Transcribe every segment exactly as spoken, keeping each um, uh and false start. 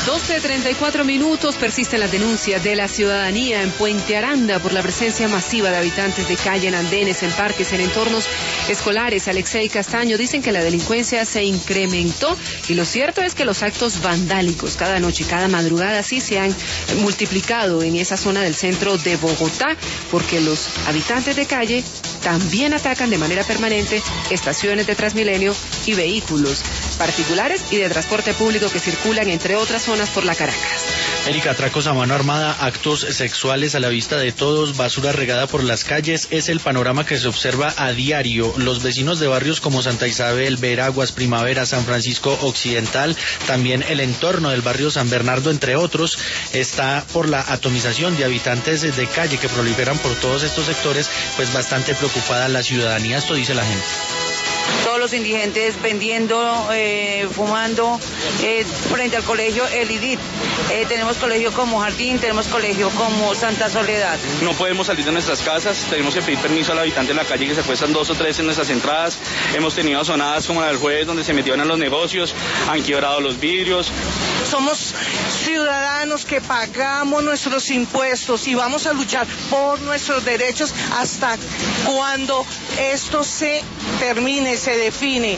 doce treinta y cuatro minutos, persisten las denuncias de la ciudadanía en Puente Aranda por la presencia masiva de habitantes de calle en andenes, en parques, en entornos escolares. Alexei Castaño dicen que la delincuencia se incrementó y lo cierto es que los actos vandálicos cada noche, cada madrugada sí se han multiplicado en esa zona del centro de Bogotá, porque los habitantes de calle también atacan de manera permanente estaciones de Transmilenio y vehículos particulares y de transporte público que circulan, entre otras zonas, por la Caracas. Erika, atracos a mano armada, actos sexuales a la vista de todos, basura regada por las calles, es el panorama que se observa a diario. Los vecinos de barrios como Santa Isabel, Veraguas, Primavera, San Francisco Occidental, también el entorno del barrio San Bernardo, entre otros, está por la atomización de habitantes de calle que proliferan por todos estos sectores, pues bastante preocupada la ciudadanía. Esto dice la gente. Todos los indigentes vendiendo, eh, fumando, eh, frente al colegio El Idit. Eh, tenemos colegio como Jardín, tenemos colegio como Santa Soledad. No podemos salir de nuestras casas, tenemos que pedir permiso al habitante de la calle, que se cuestan dos o tres en nuestras entradas. Hemos tenido zonadas como la del jueves, donde se metieron a los negocios, han quebrado los vidrios. Somos ciudadanos que pagamos nuestros impuestos y vamos a luchar por nuestros derechos hasta cuando esto se termine, se define.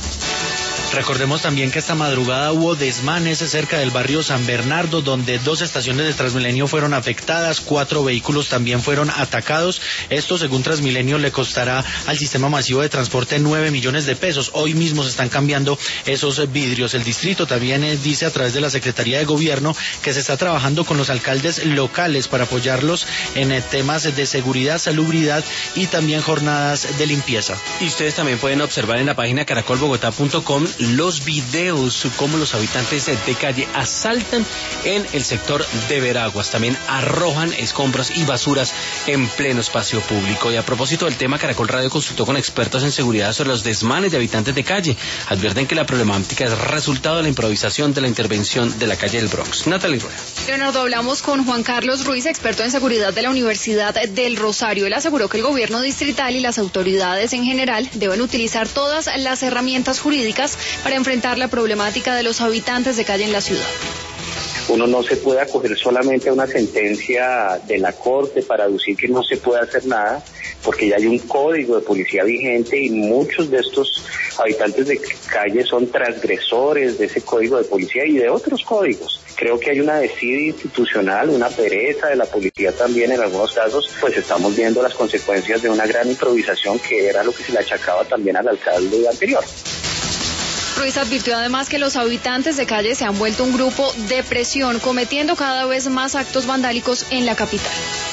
Recordemos también que esta madrugada hubo desmanes cerca del barrio San Bernardo, donde dos estaciones de Transmilenio fueron afectadas, cuatro vehículos también fueron atacados. Esto, según Transmilenio, le costará al sistema masivo de transporte nueve millones de pesos. Hoy mismo se están cambiando esos vidrios. El distrito también eh, dice a través de la Secretaría de Gobierno que se está trabajando con los alcaldes locales para apoyarlos en eh, temas de seguridad, salubridad y también jornadas de limpieza. Y ustedes también pueden observar en la página caracol bogotá punto com los videos, cómo los habitantes de calle asaltan en el sector de Veraguas, también arrojan escombros y basuras en pleno espacio público. Y a propósito del tema, Caracol Radio consultó con expertos en seguridad sobre los desmanes de habitantes de calle. Advierten que la problemática es resultado de la improvisación de la intervención de la calle del Bronx. Natalie Rueda. Leonardo, hablamos con Juan Carlos Ruiz, experto en seguridad de la Universidad del Rosario. Él aseguró que el gobierno distrital y las autoridades en general deben utilizar todas las herramientas jurídicas para enfrentar la problemática de los habitantes de calle en la ciudad. Uno no se puede acoger solamente a una sentencia de la Corte para aducir que no se puede hacer nada, porque ya hay un código de policía vigente y muchos de estos habitantes de calle son transgresores de ese código de policía y de otros códigos. Creo que hay una desidia institucional, una pereza de la policía también en algunos casos, pues estamos viendo las consecuencias de una gran improvisación que era lo que se le achacaba también al alcalde anterior. Ruiz advirtió además que los habitantes de calle se han vuelto un grupo de presión, cometiendo cada vez más actos vandálicos en la capital.